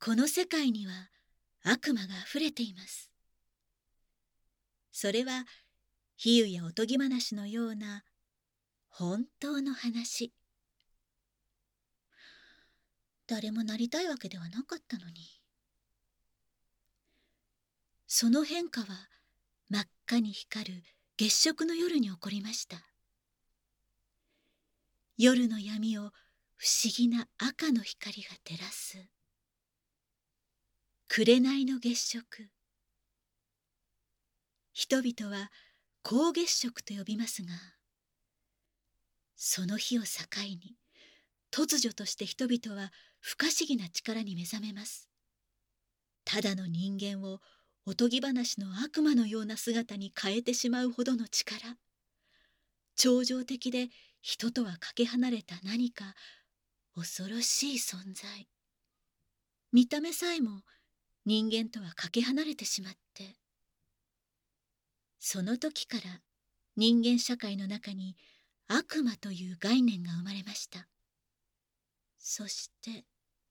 この世界には悪魔があふれています。それは比喩やおとぎ話のような本当の話。誰もなりたいわけではなかったのに。その変化は真っ赤に光る月食の夜に起こりました。夜の闇を不思議な赤の光が照らす紅の月食。人々は光月食と呼びますが、その日を境に突如として人々は不可思議な力に目覚めます。ただの人間をおとぎ話の悪魔のような姿に変えてしまうほどの力。超常的で人とはかけ離れた何か恐ろしい存在。見た目さえも人間とはかけ離れてしまって、その時から人間社会の中に悪魔という概念が生まれました。そして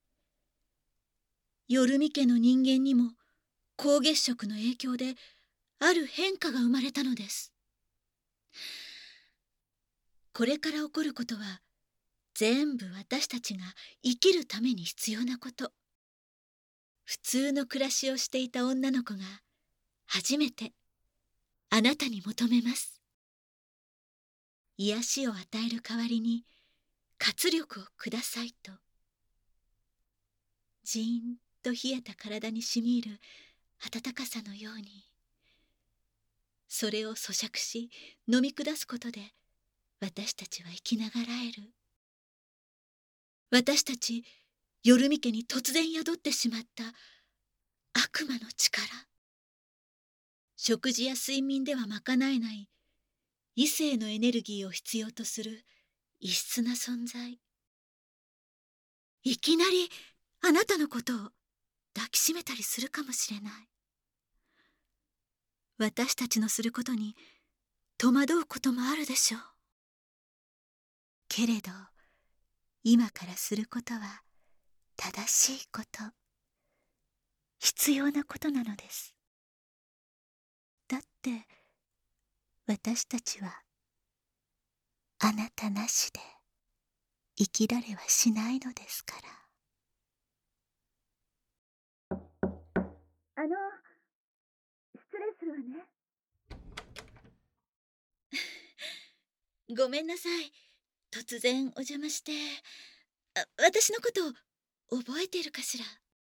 夜見家の人間にも光月食の影響である変化が生まれたのです。これから起こることは全部私たちが生きるために必要なこと。普通の暮らしをしていた女の子が初めてあなたに求めます。癒しを与える代わりに活力をくださいと。じーんと冷えた体にしみ入る温かさのように、それを咀嚼し飲み下すことで私たちは生きながらえる。私たち夜見家に突然宿ってしまった悪魔の力。食事や睡眠では賄えない異性のエネルギーを必要とする異質な存在。いきなりあなたのことを抱きしめたりするかもしれない。私たちのすることに戸惑うこともあるでしょう。けれど今からすることは正しいこと、必要なことなのです。だって私たちはあなたなしで生きられはしないのですから。失礼するわね。ごめんなさい。突然お邪魔して。私のこと覚えているかしら。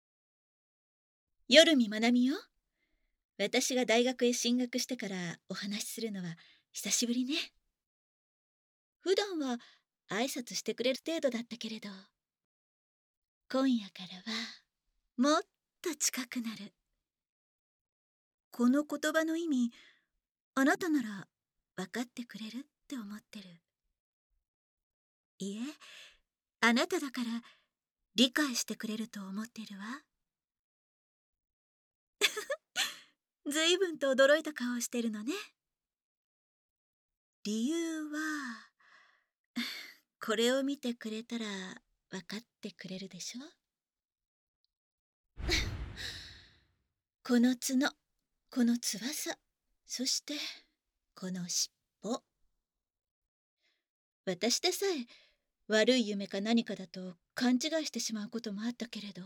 夜見まなみよ。私が大学へ進学してからお話しするのは久しぶりね。普段は挨拶してくれる程度だったけれど、今夜からはもっと近くなる。この言葉の意味、あなたなら分かってくれるって思ってる。いえ、あなただから理解してくれると思ってるわ。ずいぶんと驚いた顔をしてるのね。理由はこれを見てくれたら分かってくれるでしょ。この角、この翼、そしてこの尻尾。私でさえ悪い夢か何かだと勘違いしてしまうこともあったけれど、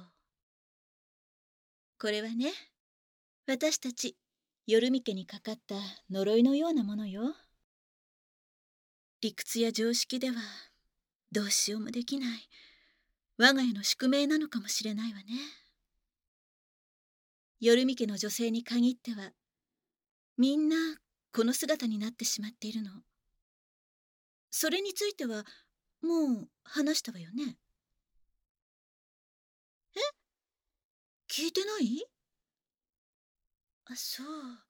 これはね、私たち夜見家にかかった呪いのようなものよ。理屈や常識ではどうしようもできない我が家の宿命なのかもしれないわね。夜見家の女性に限ってはみんなこの姿になってしまっているの。それについてはもう話したわよね。え、聞いてない？あ、そう。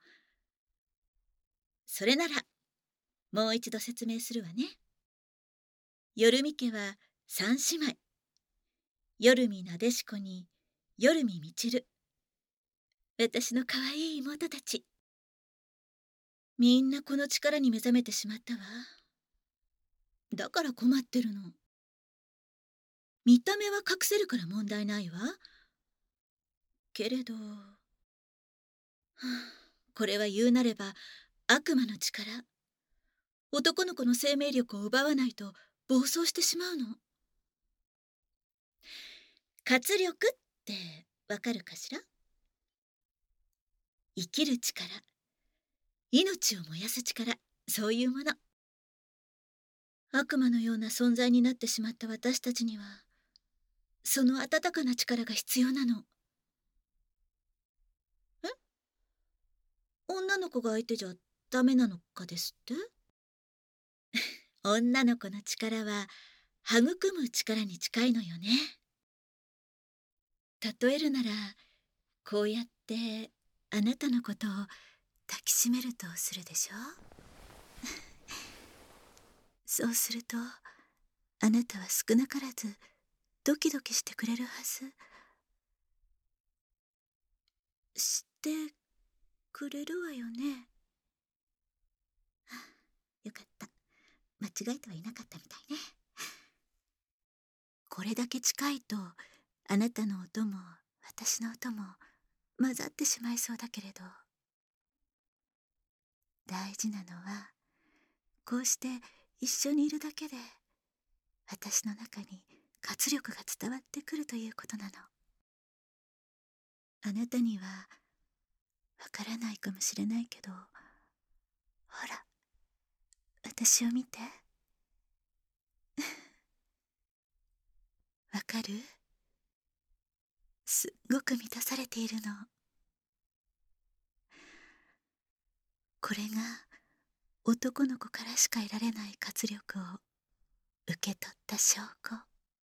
それならもう一度説明するわね。夜見家は三姉妹。夜見なでしこに夜見みちる。私の可愛い妹たち。みんなこの力に目覚めてしまったわ。だから困ってるの。見た目は隠せるから問題ないわ。 けれど、これは言うなれば悪魔の力。男の子の生命力を奪わないと暴走してしまうの。活力ってわかるかしら？生きる力、命を燃やす力、そういうもの。悪魔のような存在になってしまった私たちには、その温かな力が必要なの。え？女の子が相手じゃダメなのかですって？女の子の力は育む力に近いのよね。例えるなら、こうやってあなたのことを抱きしめるとするでしょ。そうするとあなたは少なからずドキドキしてくれるはず。してくれるわよね。よかった。間違えてはいなかったみたいね。これだけ近いとあなたの音も私の音も混ざってしまいそうだけれど、大事なのはこうして一緒にいるだけで私の中に活力が伝わってくるということなの。あなたにはわからないかもしれないけど、ほら、私を見て。わかる？すっごく満たされているの。これが男の子からしか得られない活力を受け取った証拠。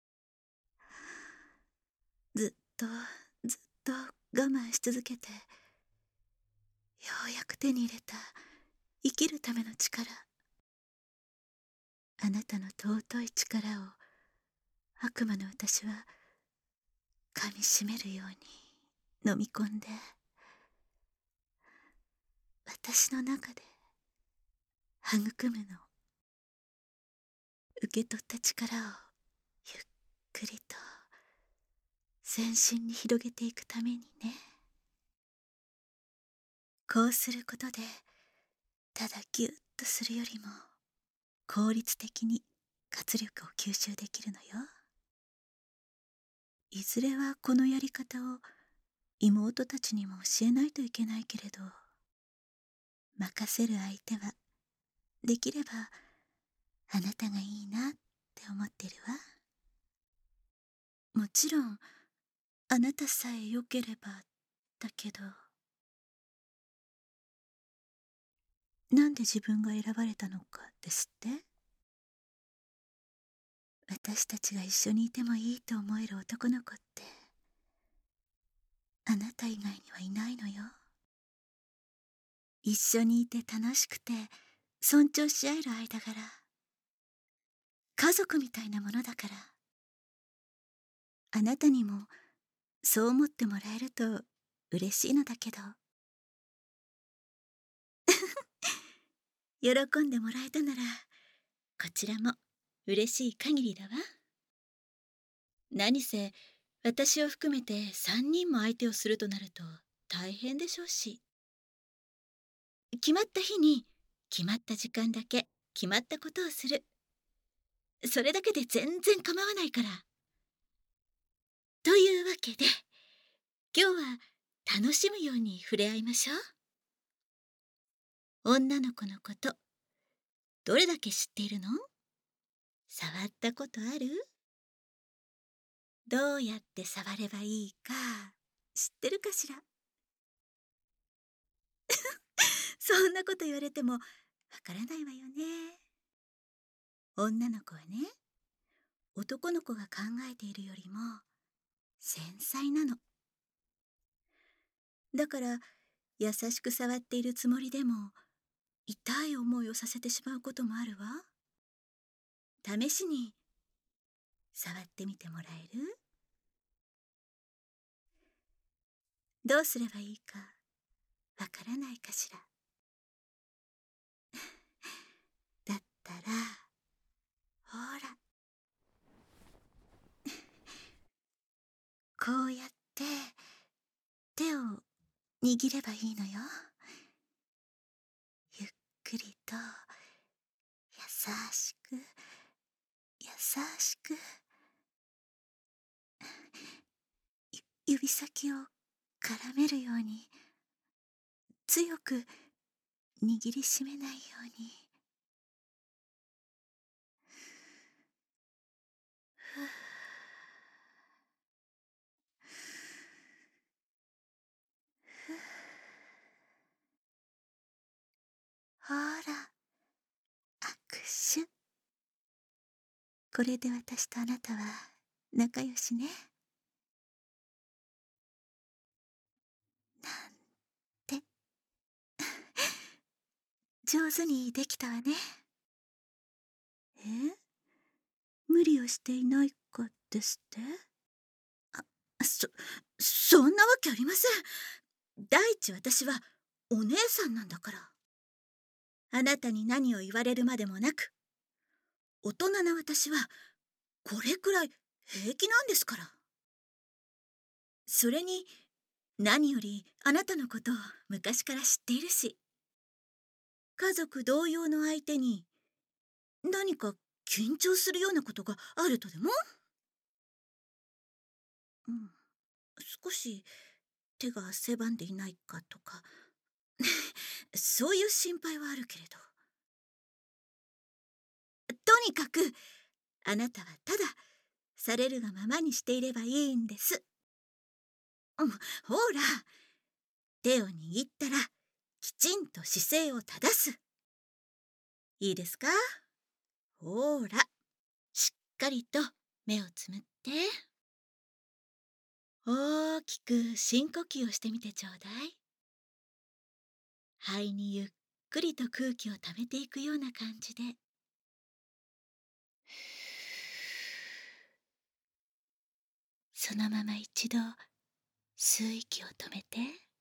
ずっとずっと我慢し続けて、ようやく手に入れた生きるための力。あなたの尊い力を悪魔の私は噛みしめるように飲み込んで、私の中で育むの。受け取った力をゆっくりと全身に広げていくためにね。こうすることで、ただギュッとするよりも効率的に活力を吸収できるのよ。いずれはこのやり方を妹たちにも教えないといけないけれど、任せる相手はできればあなたがいいなって思ってるわ。もちろんあなたさえ良ければだけど。なんで自分が選ばれたのかですって？私たちが一緒にいてもいいと思える男の子ってあなた以外にはいないのよ。一緒にいて楽しくて尊重し合える間柄、家族みたいなものだから。あなたにもそう思ってもらえると嬉しいのだけど。喜んでもらえたならこちらも嬉しい限りだわ。何せ私を含めて3人も相手をするとなると大変でしょうし、決まった日に決まった時間だけ決まったことをする、それだけで全然構わないから。というわけで今日は楽しむように触れ合いましょう。女の子のことどれだけ知っているの？触ったことある？どうやって触ればいいか知ってるかしら？そんなこと言われてもわからないわよね。女の子はね、男の子が考えているよりも繊細なの。だから優しく触っているつもりでも痛い思いをさせてしまうこともあるわ。試しに触ってみてもらえる？どうすればいいかわからないかしら？だったらほら、こうやって握ればいいのよ。ゆっくりと優しく優しく、指先を絡めるように、強く握りしめないように。ふうふう。ほら、握手。これで私とあなたは仲良しね。なんて上手にできたわね。え、無理をしていないかですって？あ、そんなわけありません。第一、私はお姉さんなんだから。あなたに何を言われるまでもなく、大人な私はこれくらい平気なんですから。それに、何よりあなたのことを昔から知っているし、家族同様の相手に何か緊張するようなことがあるとでも？うん、少し手が狭んでいないかとかそういう心配はあるけれど、とにかくあなたはただされるがままにしていればいいんです。うん、ほら、手を握ったらきちんと姿勢を正す。いいですか？ほら、しっかりと目をつむって、大きく深呼吸をしてみてちょうだい。肺にゆっくりと空気を溜めていくような感じで。そのまま一度吸う息を止めて、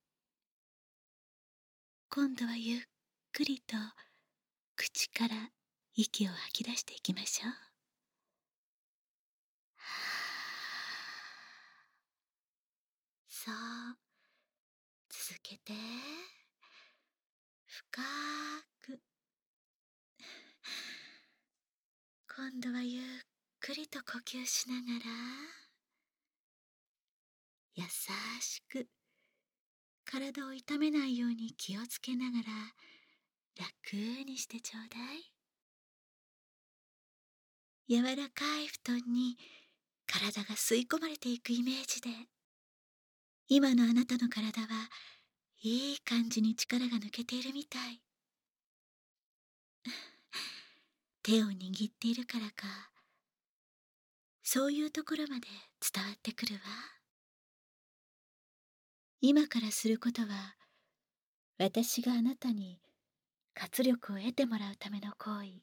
今度はゆっくりと口から息を吐き出していきましょう。そう、続けて深く。今度はゆっくりと呼吸しながら、優しく体を痛めないように気をつけながら楽にしてちょうだい。柔らかい布団に体が吸い込まれていくイメージで、今のあなたの体はいい感じに力が抜けているみたい。手を握っているからか、そういうところまで伝わってくるわ。今からすることは、私があなたに活力を得てもらうための行為、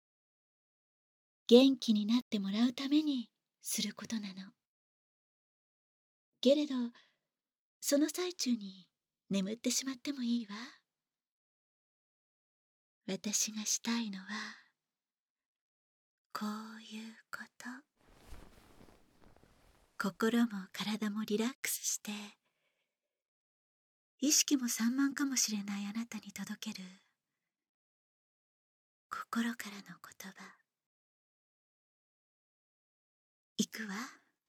元気になってもらうためにすることなの。けれど、その最中に眠ってしまってもいいわ。私がしたいのは、こういうこと。心も体もリラックスして、意識も散漫かもしれないあなたに届ける心からの言葉。いくわ。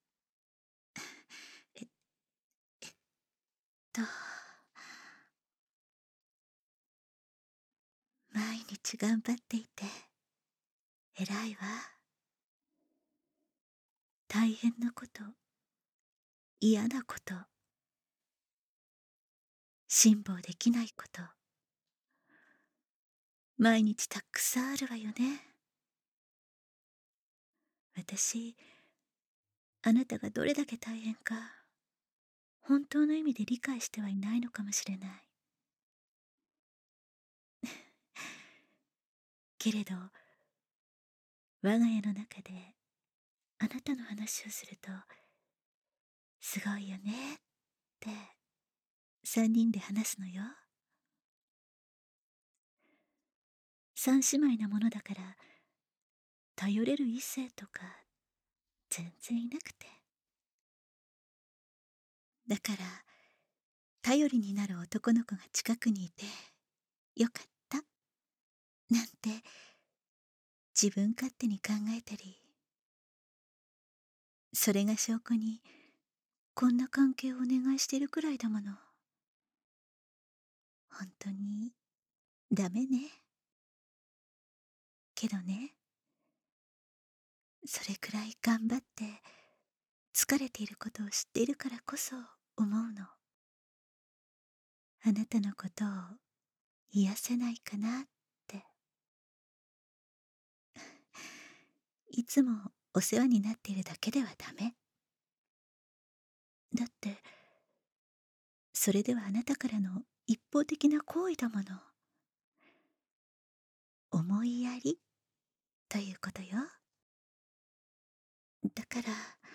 えっと、毎日頑張っていて偉いわ。大変なこと、嫌なこと、辛抱できないこと、毎日たくさんあるわよね。私、あなたがどれだけ大変か、本当の意味で理解してはいないのかもしれない。けれど、我が家の中であなたの話をすると、すごいよねって三人で話すのよ。三姉妹なものだから、頼れる異性とか全然いなくて。だから頼りになる男の子が近くにいてよかったなんて自分勝手に考えたり、それが証拠にこんな関係をお願いしているくらいだもの。本当にダメね。けどね、それくらい頑張って疲れていることを知っているからこそ思うの。あなたのことを癒せないかなって。いつもお世話になっているだけではダメ。だってそれではあなたからの一方的な行為だもの。思いやりということよ。だから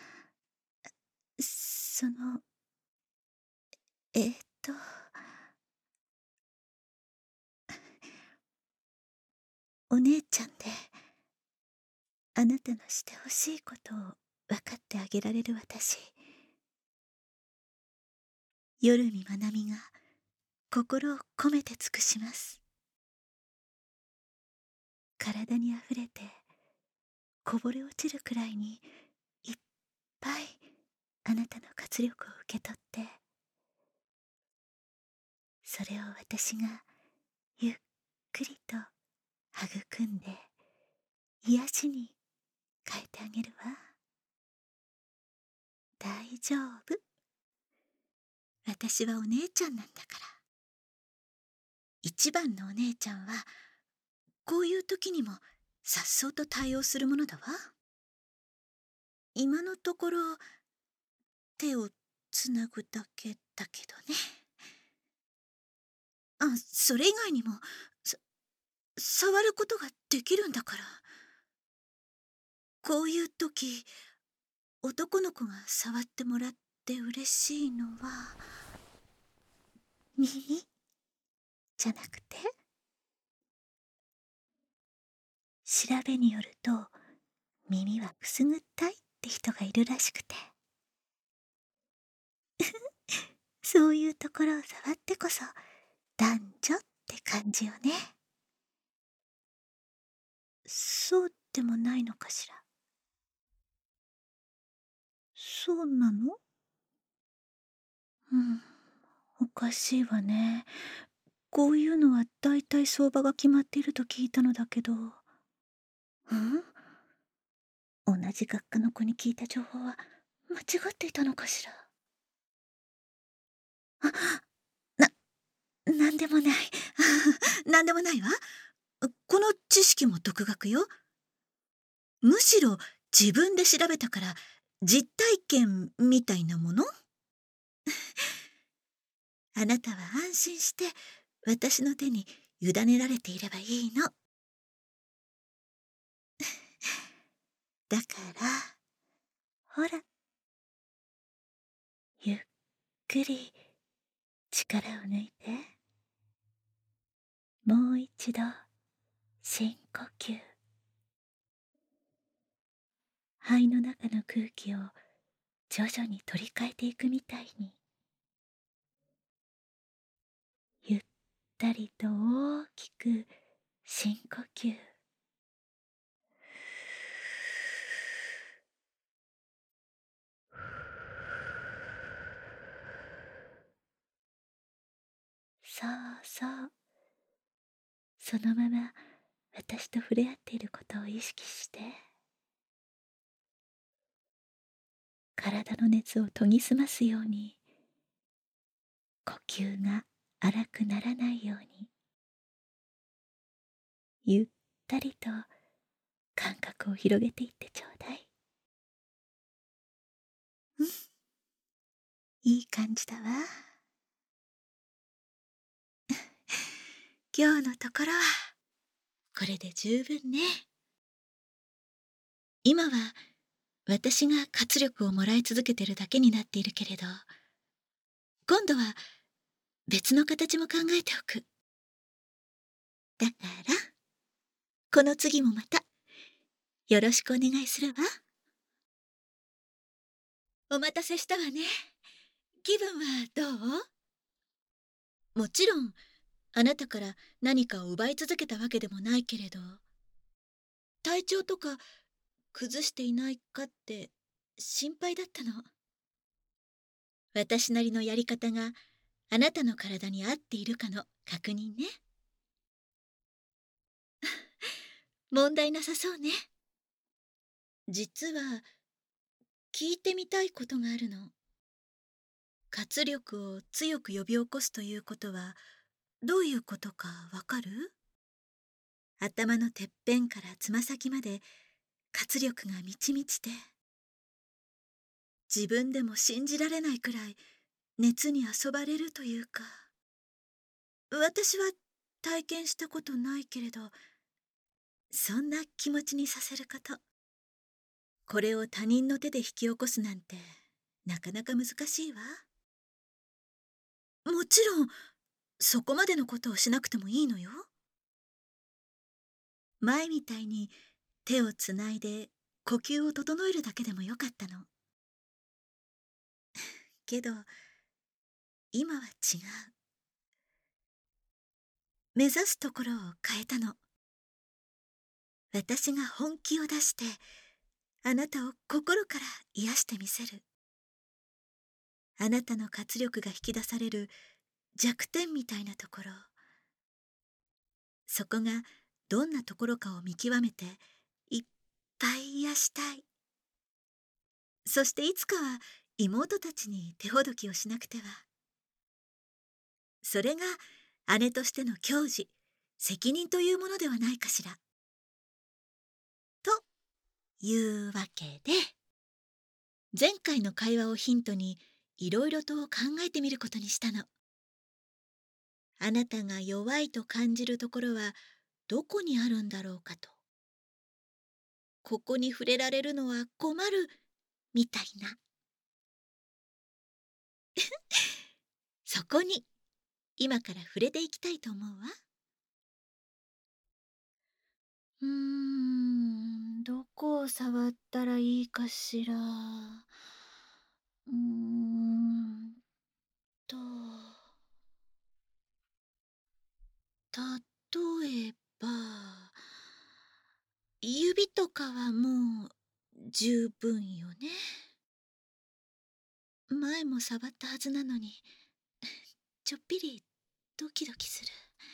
そのえーっとお姉ちゃんであなたのしてほしいことを分かってあげられる私、夜見まなみが心を込めて尽くします。体にあふれてこぼれ落ちるくらいにいっぱいあなたの活力を受け取って、それを私がゆっくりと育んで癒しに変えてあげるわ。大丈夫。私はお姉ちゃんなんだから。一番のお姉ちゃんはこういう時にも颯爽と対応するものだわ。今のところ手をつなぐだけだけどね。それ以外にも触ることができるんだから。こういう時男の子が触ってもらって嬉しいのは耳じゃなくて、調べによると耳はくすぐったいって人がいるらしくてそういうところを触ってこそ男女って感じよね。そうでもないのかしら。そうなの？おかしいわね。こういうのはだいたい相場が決まっていると聞いたのだけど。同じ学科の子に聞いた情報は間違っていたのかしら。なんでもない。なんでもないわ。この知識も独学よ。むしろ自分で調べたから実体験みたいなもの。あなたは安心して私の手に委ねられていればいいの。だからほら、ゆっくり力を抜いて、もう一度深呼吸。肺の中の空気を徐々に取り替えていくみたいに、ゆったりと大きく深呼吸。そうそう、そのまま私と触れ合っていることを意識して、体の熱を研ぎ澄ますように、呼吸が荒くならないように、ゆったりと感覚を広げていってちょうだい。いい感じだわ。今日のところはこれで十分ね。今は私が活力をもらい続けてるだけになっているけれど、今度は別の形も考えておく。だからこの次もまたよろしくお願いするわ。お待たせしたわね。気分はどう？ もちろんあなたから何かを奪い続けたわけでもないけれど、体調とか崩していないかって心配だったの。私なりのやり方があなたの体に合っているかの確認ね。問題なさそうね。実は聞いてみたいことがあるの。活力を強く呼び起こすということはどういうことかわかる？頭のてっぺんからつま先まで活力が満ち満ちて、自分でも信じられないくらい熱に遊ばれるというか。私は体験したことないけれど、そんな気持ちにさせること、これを他人の手で引き起こすなんてなかなか難しいわ。もちろんそこまでのことをしなくてもいいのよ。前みたいに手をつないで呼吸を整えるだけでもよかったの。けど今は違う。目指すところを変えたの。私が本気を出してあなたを心から癒してみせる。あなたの活力が引き出される弱点みたいなところ、そこがどんなところかを見極めていっぱい癒したい。そしていつかは妹たちに手ほどきをしなくては。それが姉としての矜持、責任というものではないかしら。というわけで、前回の会話をヒントにいろいろと考えてみることにしたの。あなたが弱いと感じるところはどこにあるんだろうかと。ここに触れられるのは困るみたいな。そこに今から触れていきたいと思うわ。どこを触ったらいいかしら。うーんと、例えば、指とかはもう十分よね。前も触ったはずなのに、ちょっぴりドキドキする。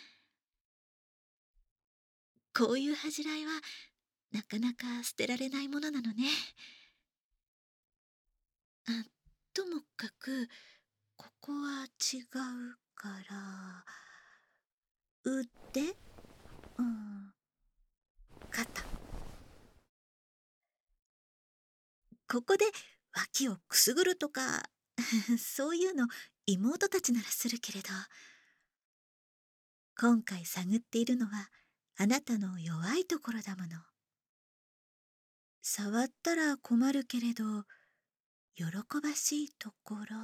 こういう恥じらいはなかなか捨てられないものなのね。ともかくここは違うから、腕、うん、肩、ここで脇をくすぐるとかそういうの妹たちならするけれど、今回探っているのはあなたの弱いところだもの。触ったら困るけれど喜ばしいところ、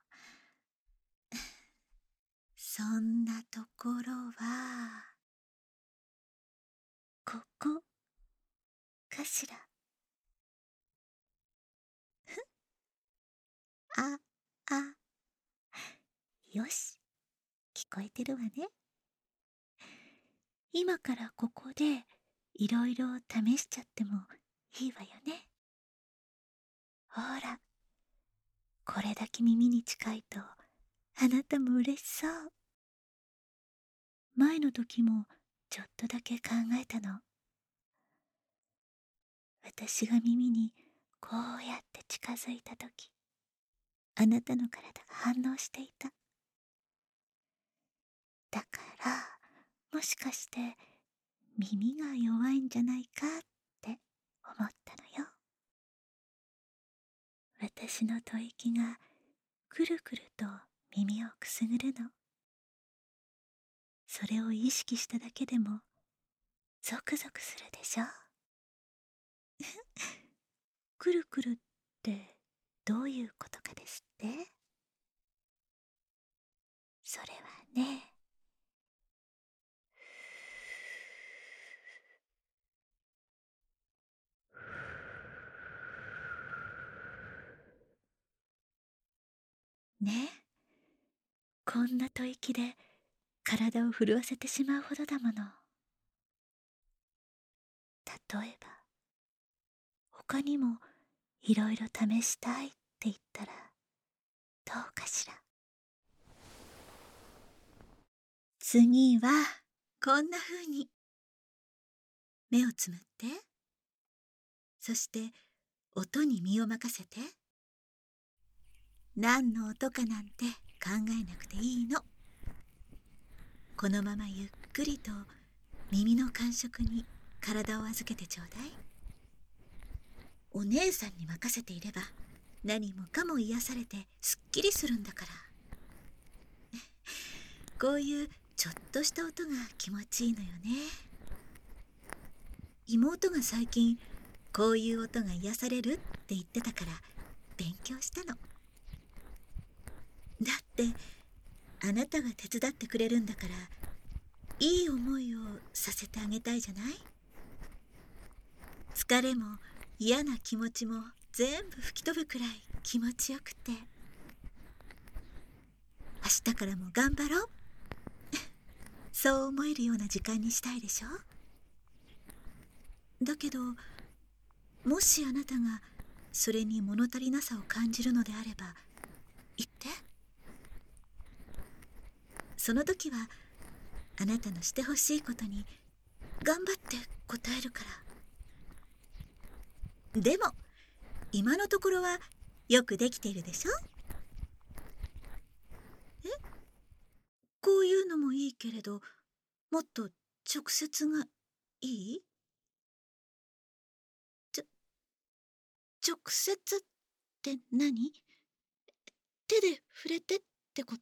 そんなところはここかしら。あ、あ、よし、聞こえてるわね。今からここでいろいろ試しちゃってもいいわよね。ほら、これだけ耳に近いとあなたも嬉しそう。前の時もちょっとだけ考えたの。私が耳にこうやって近づいた時、あなたの体が反応していた。だからもしかして耳が弱いんじゃないかって思ったのよ。私の吐息がくるくると耳をくすぐるの。それを意識しただけでもゾクゾクするでしょ。くるくるってどういうことかですって？それはね、ね、こんな吐息で体を震わせてしまうほどだもの。例えば、他にもいろいろ試したいって言ったらどうかしら。次はこんな風に目をつむって、そして音に身を任せて。何の音かなんて考えなくていいの。このままゆっくりと耳の感触に体を預けてちょうだい。お姉さんに任せていれば何もかも癒されてすっきりするんだから。こういうちょっとした音が気持ちいいのよね。妹が最近こういう音が癒されるって言ってたから勉強したの。だってあなたが手伝ってくれるんだから、いい思いをさせてあげたいじゃない。疲れも嫌な気持ちも全部吹き飛ぶくらい気持ちよくて。明日からも頑張ろう。そう思えるような時間にしたいでしょ。だけど、もしあなたがそれに物足りなさを感じるのであれば言って。その時はあなたのしてほしいことに頑張って答えるから。でも今のところはよくできているでしょ。こういうのもいいけれど、もっと直接がいい？直接って何？手で触れてってこと？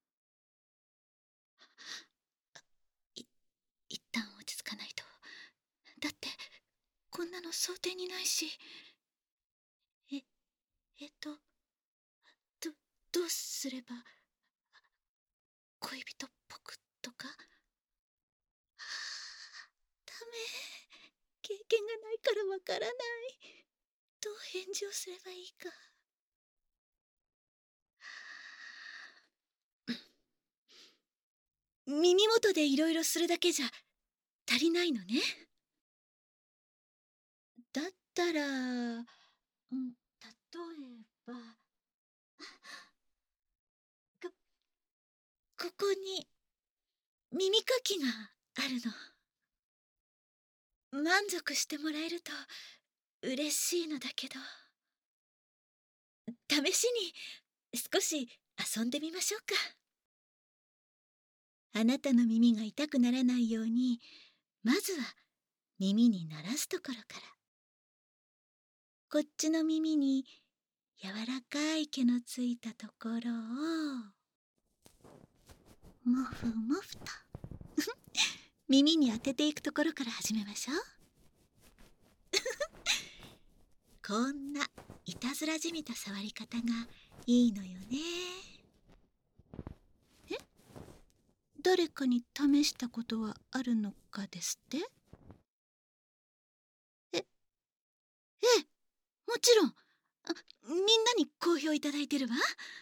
一旦落ち着かないと。だってこんなの想定にないし。ええっとどどうすれば恋人っぽくとか。ダメ、経験がないからわからない。どう返事をすればいいか。耳元でいろいろするだけじゃ足りないのね。だったら、例えばこここに耳かきがあるの。満足してもらえると嬉しいのだけど、試しに少し遊んでみましょうか。あなたの耳が痛くならないように、まずは耳に鳴らすところから。こっちの耳に柔らかい毛のついたところをもふもふと耳に当てていくところから始めましょう。こんないたずらじみた触り方がいいのよね。誰かに試したことはあるのかですって？ええ、もちろん。みんなに好評いただいてるわ。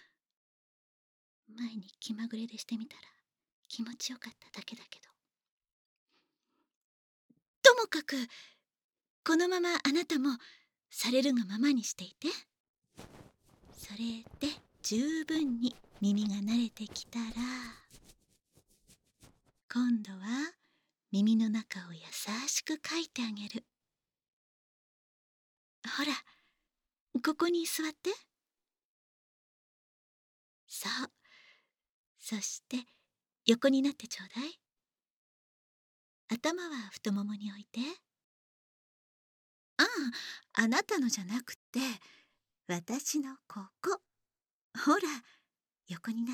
前に気まぐれでしてみたら気持ちよかっただけだけど。ともかくこのままあなたもされるがままにしていて。それで十分に耳が慣れてきたら、今度は耳の中を優しくかいてあげる。ほら、ここに座って。そう。そして横になってちょうだい。頭は太ももに置いて。ああ、あなたのじゃなくて私のここ。ほら、横になって。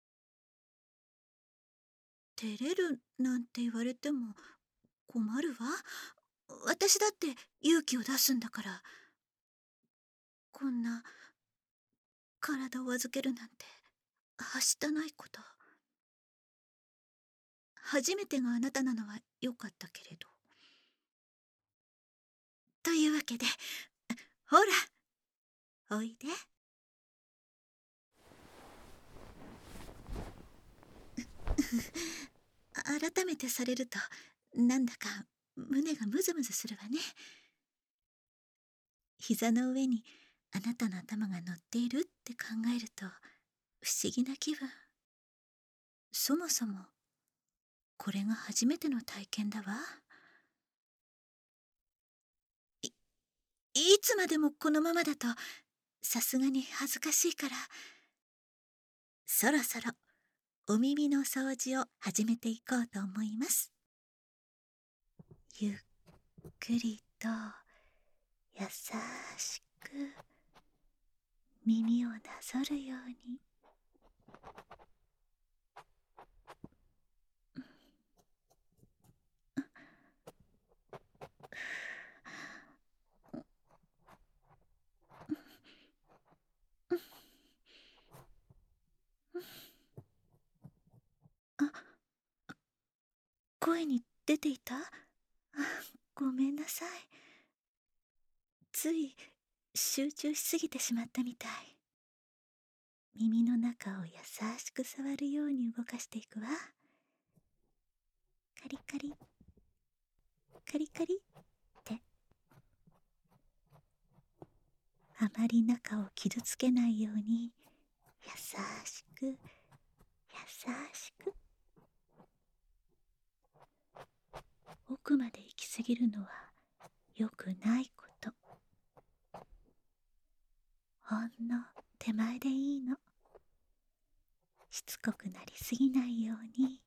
照れるなんて言われても困るわ。私だって勇気を出すんだから。こんな体を預けるなんてはしたないこと。初めてがあなたなのはよかったけれど。というわけで、ほら、おいで。 改めてされると、なんだか胸がムズムズするわね。膝の上にあなたの頭が乗っているって考えると不思議な気分。そもそもこれが初めての体験だわ。いつまでもこのままだとさすがに恥ずかしいから、そろそろお耳の掃除を始めていこうと思います。ゆっくりと優しく耳をなぞるように。あ、声に出ていた？ごめんなさい。つい集中しすぎてしまったみたい。耳の中を優しく触るように動かしていくわ。カリカリカリカリって。あまり中を傷つけないように優しく優しく。奥まで行き過ぎるのは良くないこと。ほんの手前でいいの。しつこくなりすぎないように、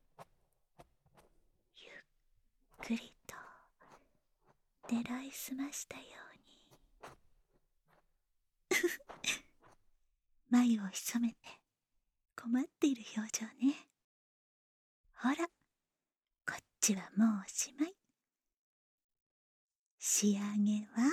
ゆっくりと狙いすましたように。眉を潜めて困っている表情ね。ほら、こっちはもうおしまい。仕上げは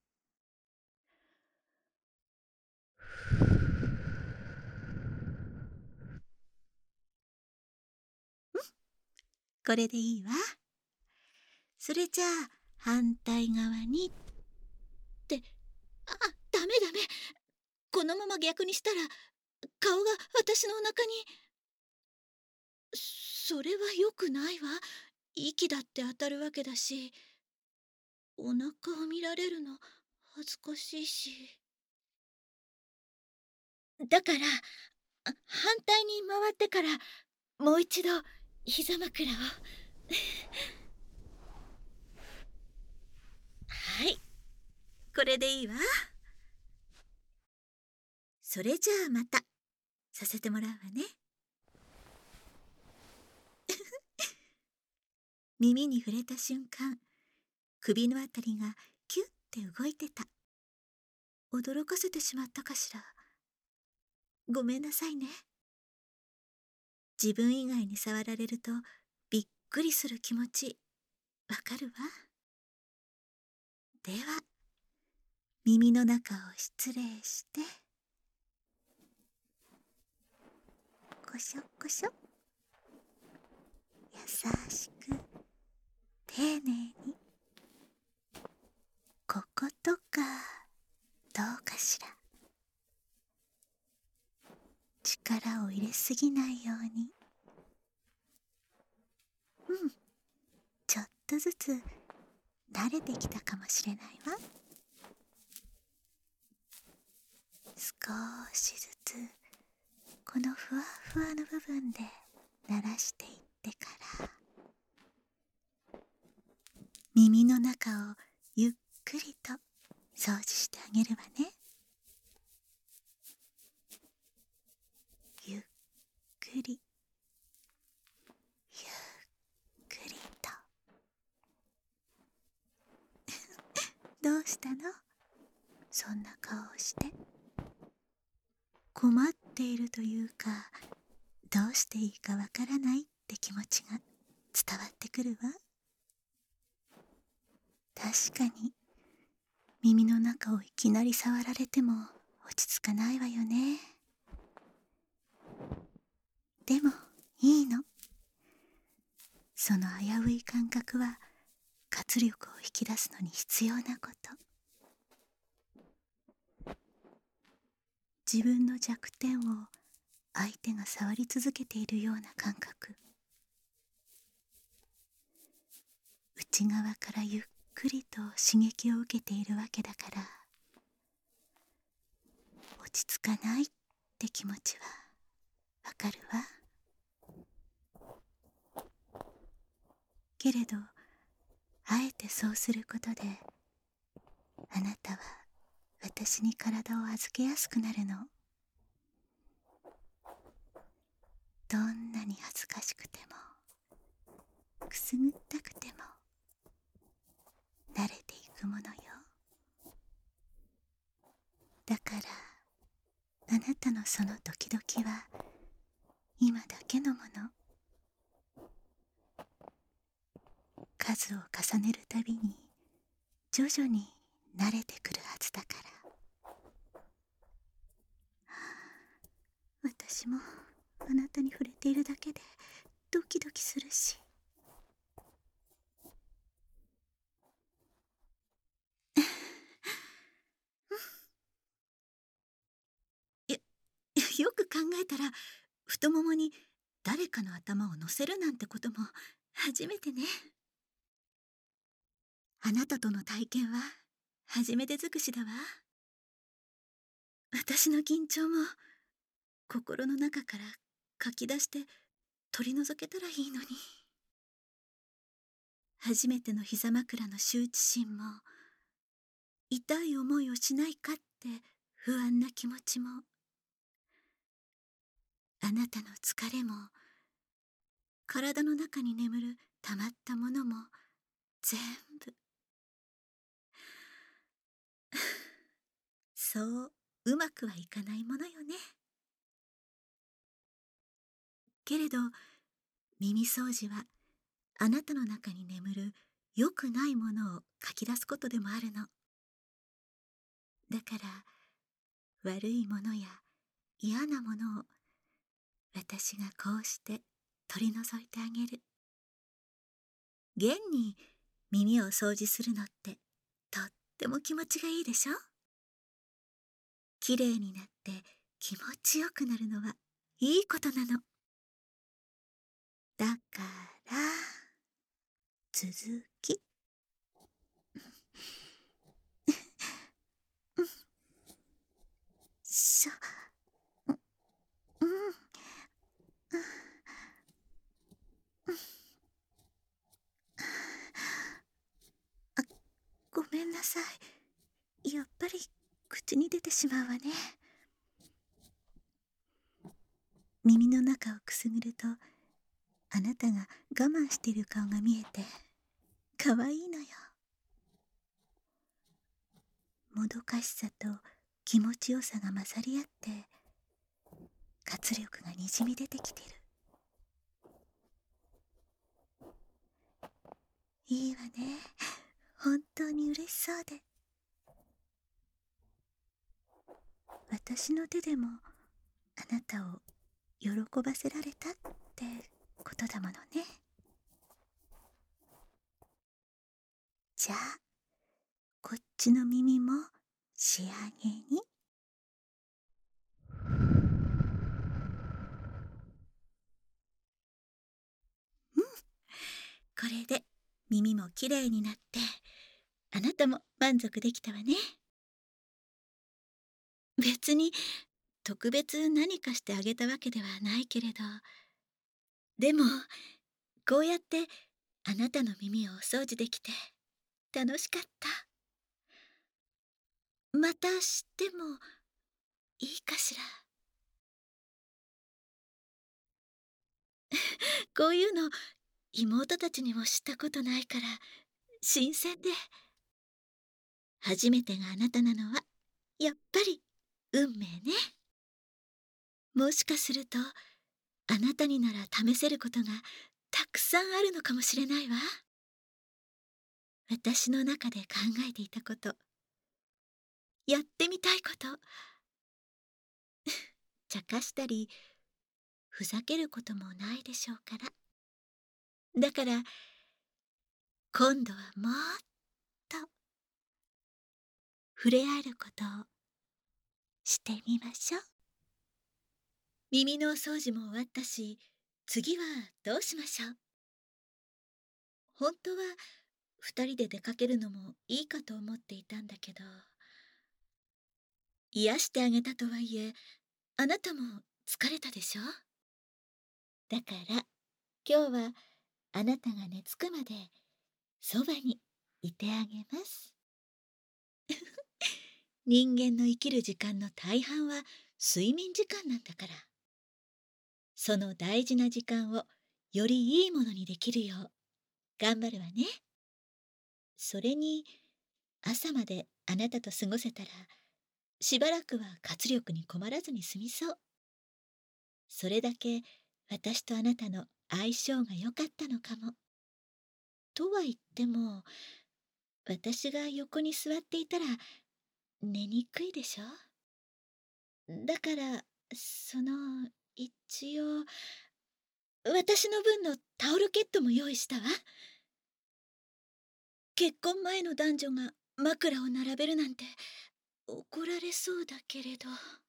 これでいいわ。それじゃあ反対側にって。ダメダメ。このまま逆にしたら顔が私のお腹に。それは良くないわ。息だって当たるわけだし、お腹を見られるの恥ずかしいし。だから反対に回ってからもう一度膝枕を。はい、これでいいわ。それじゃあまたさせてもらうわね。耳に触れた瞬間、首のあたりがキュッて動いてた。驚かせてしまったかしら。ごめんなさいね。自分以外に触られるとびっくりする気持ちわかるわ。では耳の中を失礼して、こしょこしょ。優しく丁寧に。こことかどうかしら。力を入れすぎないように。ちょっとずつ慣れてきたかもしれないわ。少しずつこのふわふわの部分で慣らしていってから、耳の中をゆっくりと掃除してあげるわね。ゆっくりゆっくりと。どうしたの？そんな顔をして。困っているというか、どうしていいかわからないって気持ちが伝わってくるわ。確かに耳の中をいきなり触られても落ち着かないわよね。でもいいの。その危うい感覚は活力を引き出すのに必要なこと。自分の弱点を相手が触り続けているような感覚。 内側からゆっくりと刺激を受けているわけだから、落ち着かないって気持ちはわかるわ。けれど、あえてそうすることで、あなたは私に体を預けやすくなるの。どんなに恥ずかしくても、くすぐったくても、慣れていくものよ。だから、あなたのそのドキドキは今だけのもの。数を重ねるたびに徐々に慣れてくるはずだから。私もあなたに触れているだけでドキドキするし。よく考えたら、太ももに誰かの頭を乗せるなんてことも初めてね。あなたとの体験は初めて尽くしだわ。私の緊張も心の中から書き出して取り除けたらいいのに。初めての膝枕の羞恥心も、痛い思いをしないかって不安な気持ちも、あなたの疲れも、体の中に眠るたまったものも全部そううまくはいかないものよね。けれど耳掃除はあなたの中に眠る良くないものを書き出すことでもあるの。だから悪いものや嫌なものを私がこうして取り除いてあげる。現に耳を掃除するのってとっても気持ちがいいでしょ。きれいになって気持ちよくなるのはいいことなの。だから続きしょ、うん、あ、ごめんなさい。やっぱり口に出てしまうわね。耳の中をくすぐると、あなたが我慢している顔が見えて可愛いのよ。もどかしさと気持ちよさが混ざり合って活力がにじみ出てきてる。いいわね。本当に嬉しそうで。私の手でもあなたを喜ばせられたってことだものね。じゃあこっちの耳も仕上げに。これで耳もきれいになって、あなたも満足できたわね。別に特別何かしてあげたわけではないけれど、でもこうやってあなたの耳をお掃除できて楽しかった。またしてもいいかしら。こういうの妹たちにも知ったことないから新鮮で、初めてがあなたなのはやっぱり運命ね。もしかするとあなたになら試せることがたくさんあるのかもしれないわ。私の中で考えていたこと、やってみたいこと、茶化したりふざけることもないでしょうから。だから今度はもっと触れ合えることをしてみましょう。耳のお掃除も終わったし、次はどうしましょう。本当は二人で出かけるのもいいかと思っていたんだけど、癒してあげたとはいえ、あなたも疲れたでしょ。だから今日はあなたが寝つくまでそばにいてあげます。人間の生きる時間の大半は睡眠時間なんだから、その大事な時間をよりいいものにできるよう頑張るわね。それに朝まであなたと過ごせたら、しばらくは活力に困らずに済みそう。それだけ私とあなたの相性が良かったのかも。とは言っても、私が横に座っていたら寝にくいでしょ。だから一応私の分のタオルケットも用意したわ。結婚前の男女が枕を並べるなんて怒られそうだけれど、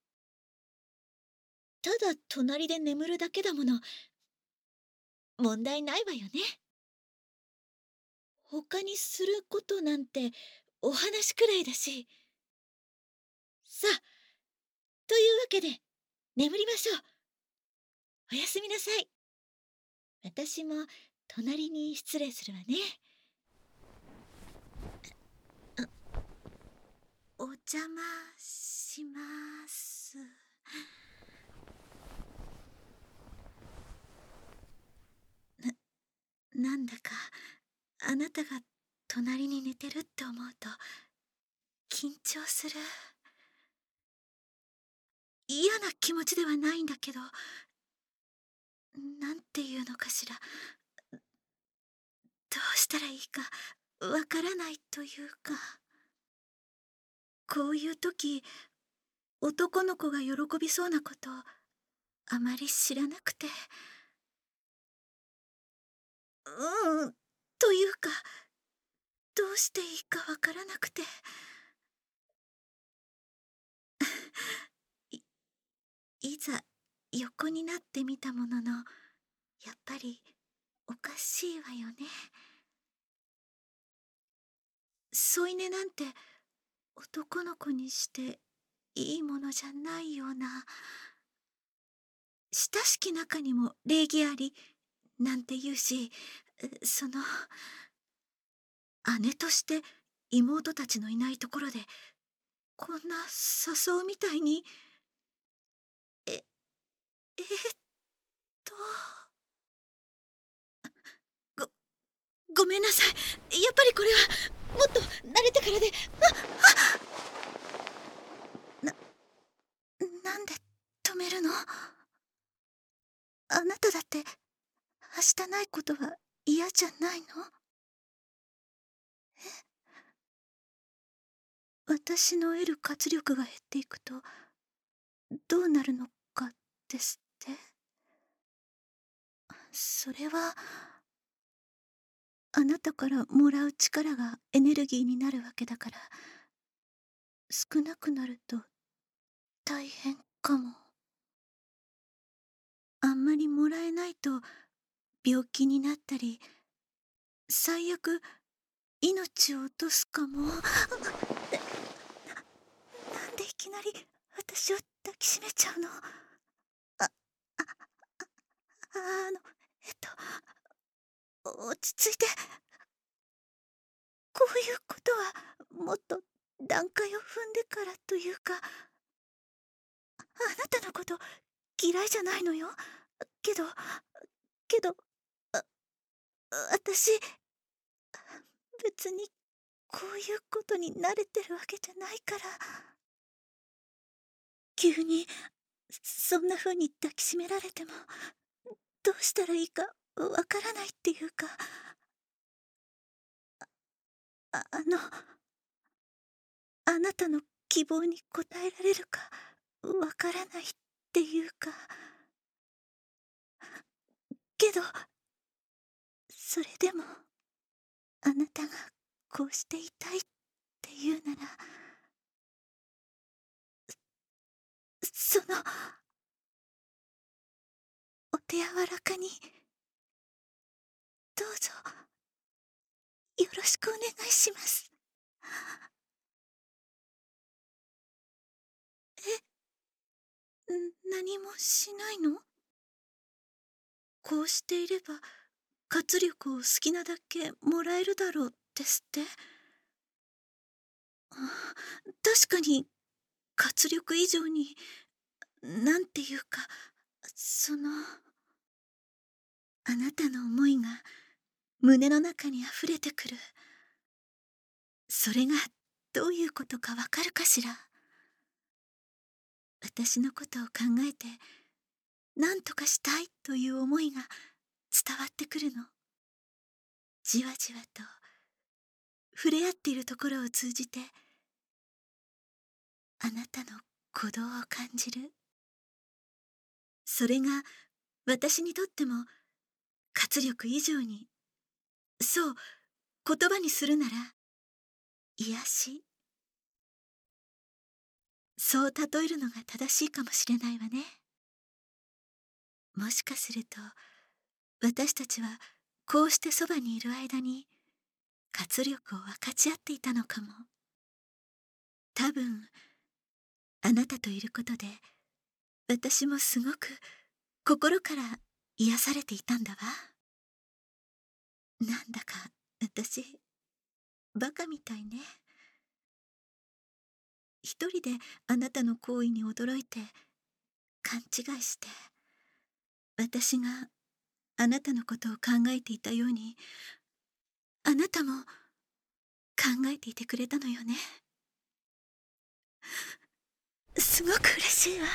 ただ隣で眠るだけだもの、問題ないわよね。他にすることなんてお話くらいだし。さあ、というわけで眠りましょう。おやすみなさい。私も隣に失礼するわね。お邪魔します。なんだかあなたが隣に寝てるって思うと緊張する。嫌な気持ちではないんだけど、なんていうのかしら、どうしたらいいかわからないというか。こういう時、男の子が喜びそうなことあまり知らなくて。というか、どうしていいかわからなくて。いいざ横になってみたものの、やっぱりおかしいわよね。添い寝なんて男の子にしていいものじゃないような。親しき中にも礼儀ありなんて言うし、姉として妹たちのいないところでこんな誘うみたいに。ええーっとごごめんなさい。やっぱりこれはもっと慣れてからで。なんで止めるの？あなただって明日ないことは嫌じゃないの？私の得る活力が減っていくとどうなるのかですって？それはあなたからもらう力がエネルギーになるわけだから、少なくなると大変かも。あんまりもらえないと病気になったり、最悪命を落とすかも。なんでいきなり私を抱きしめちゃうの？あ、あ、あの、落ち着いて。こういうことはもっと段階を踏んでからというか、あなたのこと嫌いじゃないのよ。けど、けど、あ、私、別にこういうことに慣れてるわけじゃないから。急にそんな風に抱きしめられてもどうしたらいいかわからないっていうか、ああのあなたの希望に応えられるかわからないっていうか。けどそれでもあなたがこうしていたいっていうなら、そのお手柔らかにどうぞよろしくお願いします。何もしないの？こうしていれば活力を好きなだけもらえるだろうですって？あ、確かに活力以上に、なんていうか、あなたの思いが胸の中に溢れてくる。それがどういうことかわかるかしら？私のことを考えて、何とかしたいという思いが伝わってくるの。じわじわと触れ合っているところを通じて、あなたの鼓動を感じる。それが私にとっても活力以上に、そう、言葉にするなら癒し、そう例えるのが正しいかもしれないわね。もしかすると私たちはこうしてそばにいる間に活力を分かち合っていたのかも。多分あなたといることで私もすごく心から癒されていたんだわ。なんだか私バカみたいね。一人であなたの行為に驚いて勘違いして、私があなたのことを考えていたようにあなたも考えていてくれたのよね。すごく嬉しいわ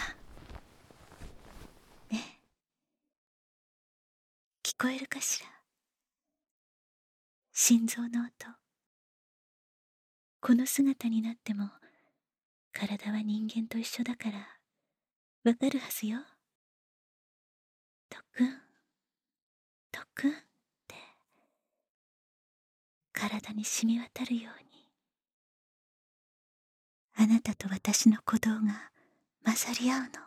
ね。聞こえるかしら、心臓の音。この姿になっても体は人間と一緒だからわかるはずよ。トクントクンって体に染み渡るように、あなたと私の鼓動が混ざり合うの。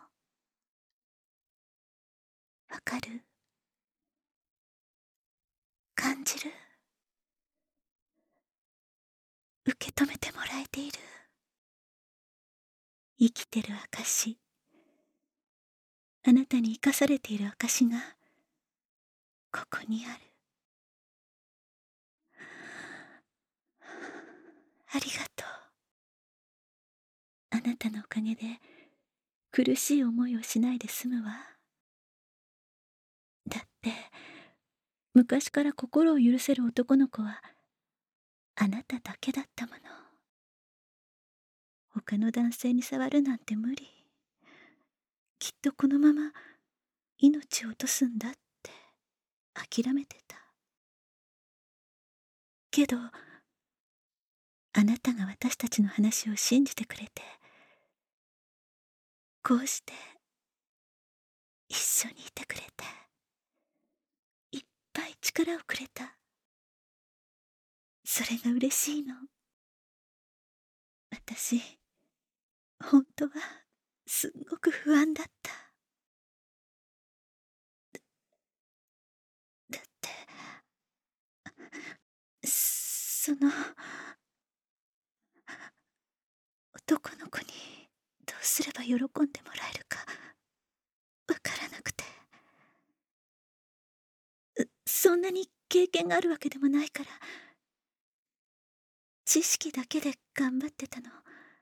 わかる？感じる？受け止めてもらえている？生きてる証、あなたに生かされている証がここにある。ありがとう。あなたのおかげで苦しい思いをしないで済むわ。だって昔から心を許せる男の子はあなただけだったもの。他の男性に触るなんて無理。きっとこのまま命を落とすんだって諦めてた。けどあなたが私たちの話を信じてくれて、こうして一緒にいてくれて、いっぱい力をくれた。それが嬉しいの。私本当はすっごく不安だった。だって男の子にどうすれば喜んでもらえるかわからなくて、そんなに経験があるわけでもないから、知識だけで頑張ってたの。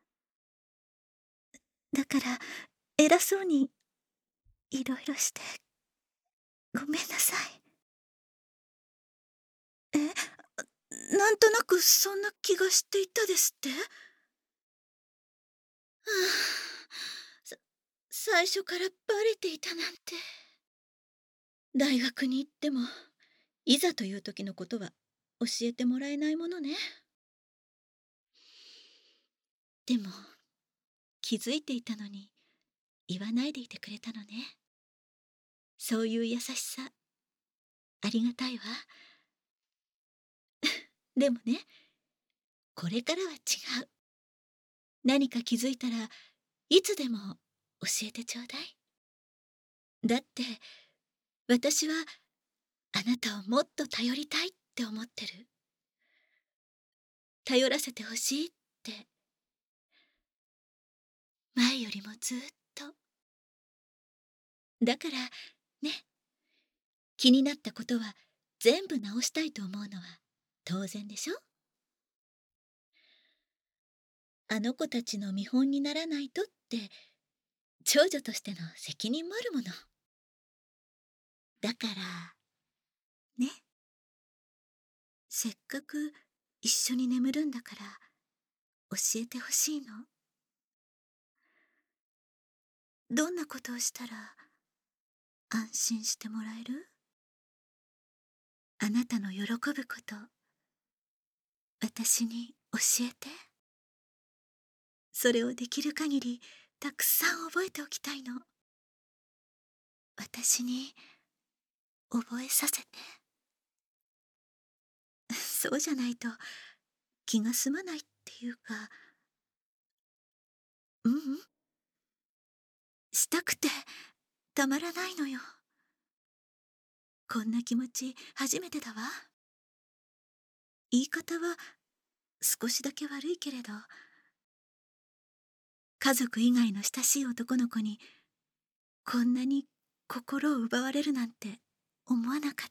だから偉そうにいろいろしてごめんなさい。なんとなくそんな気がしていたですって？はあ、最初からバレていたなんて。大学に行ってもいざという時のことは教えてもらえないものね。でも気づいていたのに言わないでいてくれたのね。そういう優しさありがたいわ。でもね、これからは違う。何か気づいたらいつでも教えてちょうだい。だって私はあなたをもっと頼りたいって思ってる。 頼らせてほしいって。前よりもずっと。だからね、気になったことは全部直したいと思うのは当然でしょ。あの子たちの見本にならないとって長女としての責任もあるもの。だからね、せっかく一緒に眠るんだから教えてほしいの。どんなことをしたら安心してもらえる？あなたの喜ぶこと、私に教えて。それをできる限りたくさん覚えておきたいの。私に覚えさせて。そうじゃないと気が済まないっていうか、うんうん、したくてたまらないのよ。こんな気持ち初めてだわ。言い方は少しだけ悪いけれど、家族以外の親しい男の子にこんなに心を奪われるなんて思わなかった。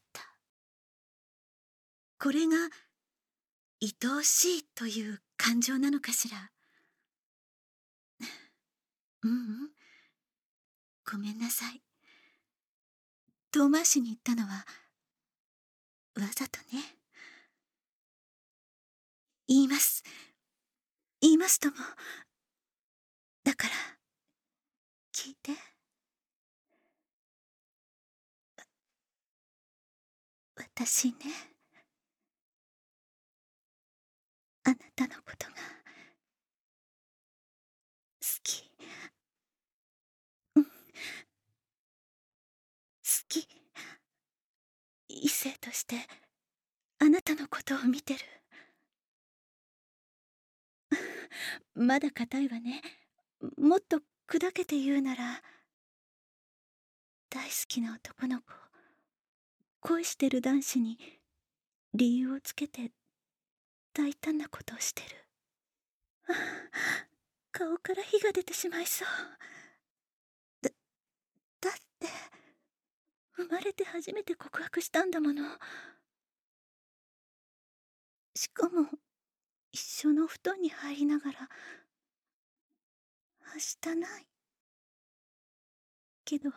これが愛おしいという感情なのかしら。うんうん、ごめんなさい。遠回しに言ったのはわざとね。言います。言いますとも。だから聞いて。私ね、あなたのことが好き。うん、好き。異性としてあなたのことを見てる。まだ硬いわね。もっと砕けて言うなら、大好きな男の子、恋してる男子に理由をつけて大胆なことをしてる。ああ、顔から火が出てしまいそう。だだって生まれて初めて告白したんだもの。しかも一緒の布団に入りながら、はしたないけど、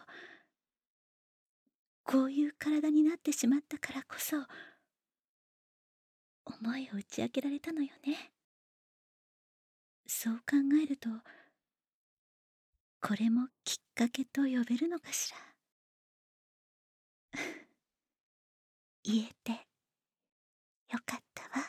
こういう体になってしまったからこそ思いを打ち明けられたのよね。そう考えると、これもきっかけと呼べるのかしら。言えてよかったわ。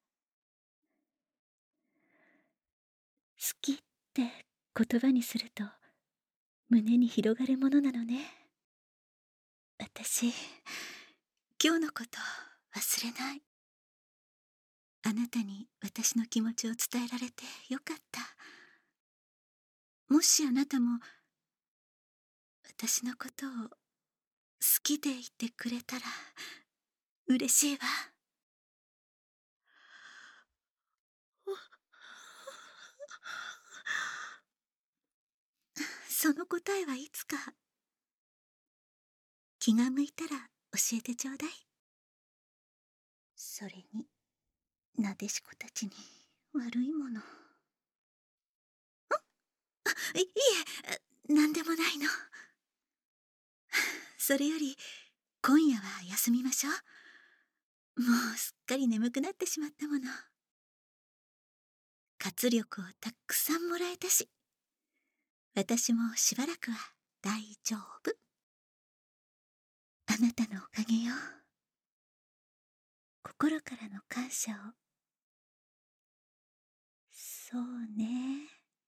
好きって言葉にすると胸に広がるものなのね。私、今日のこと忘れない。あなたに私の気持ちを伝えられてよかった。もしあなたも私のことを好きでいてくれたら嬉しいわ。その答えはいつか気が向いたら教えてちょうだい。それになでしこたちに悪いもの。いえ、なんでもないの。それより今夜は休みましょう。もうすっかり眠くなってしまったもの。活力をたくさんもらえたし、私もしばらくは大丈夫。あなたのおかげよ。心からの感謝を。そうね。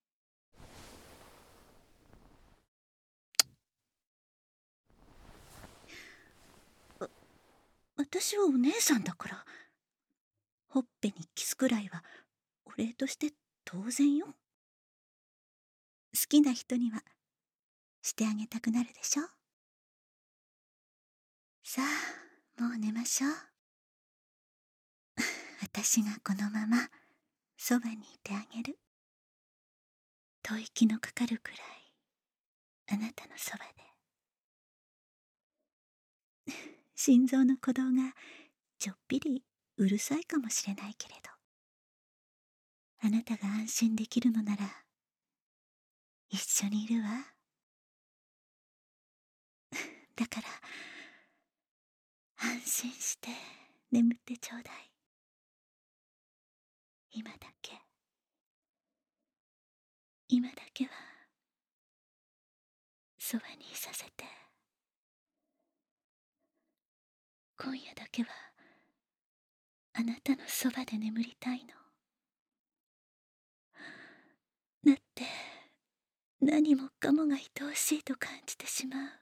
私はお姉さんだから、ほっぺにキスくらいはお礼として当然よ。好きな人にはしてあげたくなるでしょ。さあ、もう寝ましょう。私がこのままそばにいてあげる。吐息のかかるくらいあなたのそばで。心臓の鼓動がちょっぴりうるさいかもしれないけれど、あなたが安心できるのなら一緒にいるわ。だから安心して眠ってちょうだい。今だけ、今だけはそばにいさせて。今夜だけはあなたのそばで眠りたいの。だって何もかもが愛おしいと感じてしまう。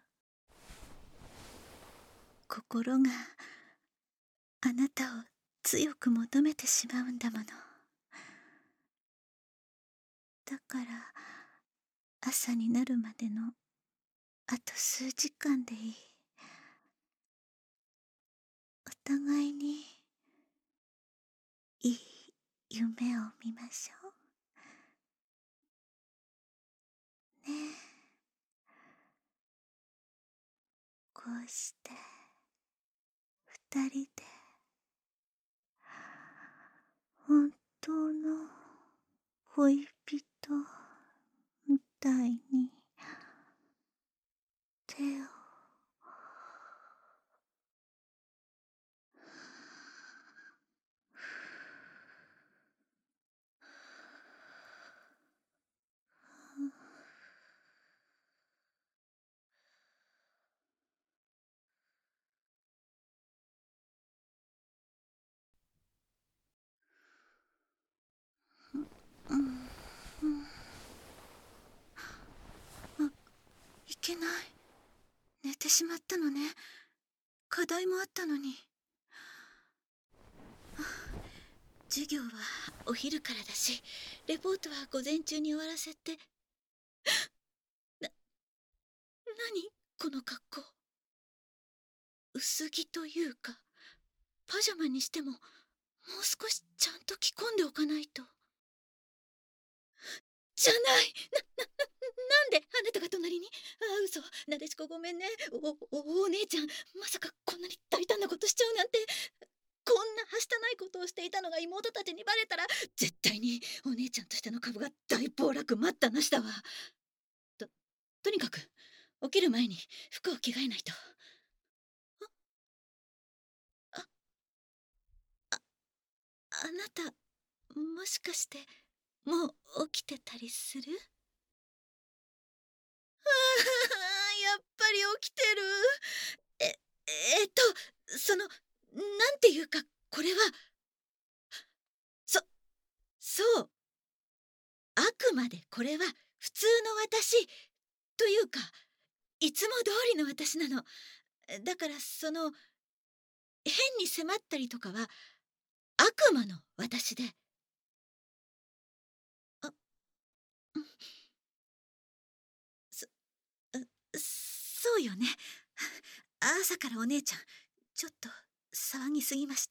心があなたを強く求めてしまうんだもの。だから朝になるまでのあと数時間でいい。お互いにいい夢を見ましょうね。こうして二人で本当の恋人みたいに手をうん、いけない。寝てしまったのね。課題もあったのに。授業はお昼からだし、レポートは午前中に終わらせて。何この格好。薄着というか、パジャマにしてももう少しちゃんと着込んでおかないと。じゃない。なんであなたが隣に。嘘。なでしこごめんね。お姉ちゃん、まさかこんなに大胆なことしちゃうなんて。こんなはしたないことをしていたのが妹たちにバレたら、絶対にお姉ちゃんとしての株が大暴落待ったなしだわ。とにかく起きる前に服を着替えないと。あああなた、もしかしてもう起きてたりする？やっぱり起きてる。ええっとなんていうか、これはそそう、あくまでこれは普通の私というか、いつも通りの私なの。だから変に迫ったりとかは悪魔の私で。あ、うん、そ、そうよね。朝からお姉ちゃん、ちょっと騒ぎすぎました。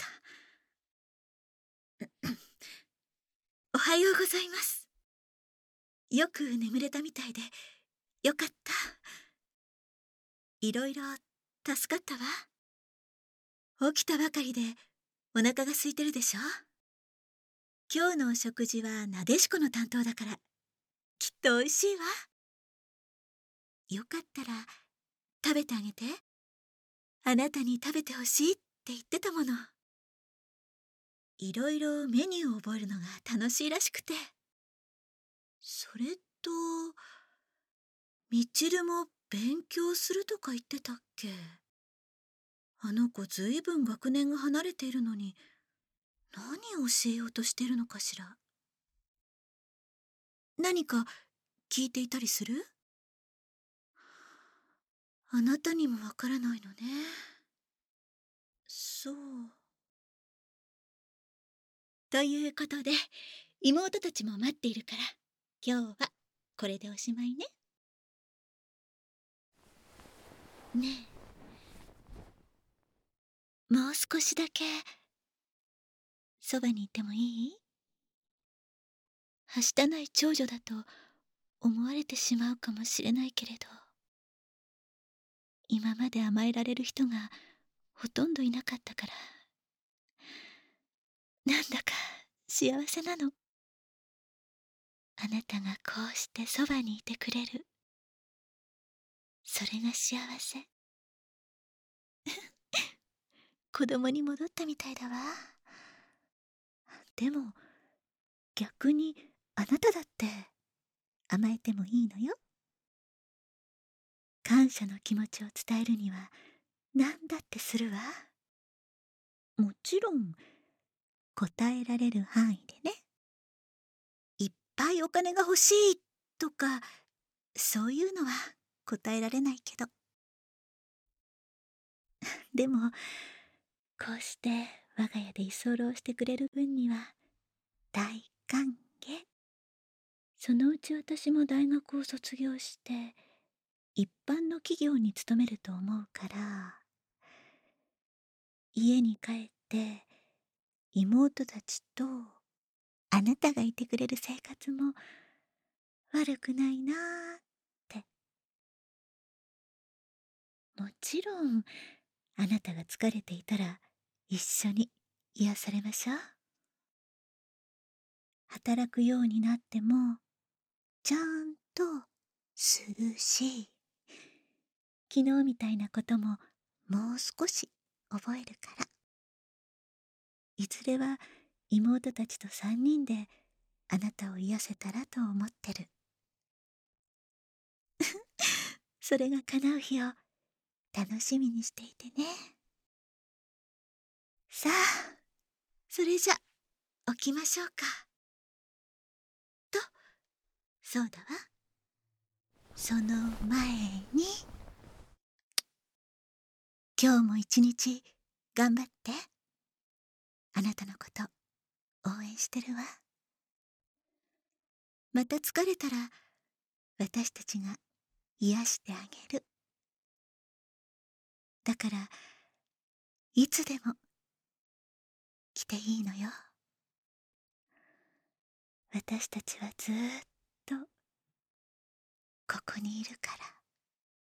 おはようございます。よく眠れたみたいで、よかった。いろいろ助かったわ。起きたばかりでお腹が空いてるでしょ。今日のお食事はなでしこの担当だから、きっと美味しいわ。よかったら食べてあげて。あなたに食べてほしいって言ってたもの。いろいろメニューを覚えるのが楽しいらしくて。それと、みちるも勉強するとか言ってたっけ。あの子ずいぶん学年が離れているのに、何を教えようとしてるのかしら。何か聞いていたりする？あなたにもわからないのね。そう。ということで、妹たちも待っているから、今日はこれでおしまいね。ねえ、もう少しだけそばにいてもいい？ はしたない長女だと思われてしまうかもしれないけれど、今まで甘えられる人がほとんどいなかったから、なんだか幸せなの。あなたがこうしてそばにいてくれる。それが幸せ。子供に戻ったみたいだわ。でも逆にあなただって甘えてもいいのよ。感謝の気持ちを伝えるには何だってするわ。もちろん答えられる範囲でね。いっぱいお金が欲しいとかそういうのは答えられないけど。でもこうして我が家で居候してくれる分には大歓迎。そのうち私も大学を卒業して一般の企業に勤めると思うから、家に帰って妹たちとあなたがいてくれる生活も悪くないなーって。もちろんあなたが疲れていたら一緒に癒されましょう。働くようになってもちゃんとするし、昨日みたいなことももう少し覚えるから。いずれは妹たちと三人であなたを癒せたらと思ってる。それが叶う日を楽しみにしていてね。さあ、それじゃ起きましょうか。と、そうだわ。その前に、今日も一日頑張って。あなたのこと応援してるわ。また疲れたら私たちが癒してあげる。だからいつでも来ていいのよ。私たちはずーっとここにいるから。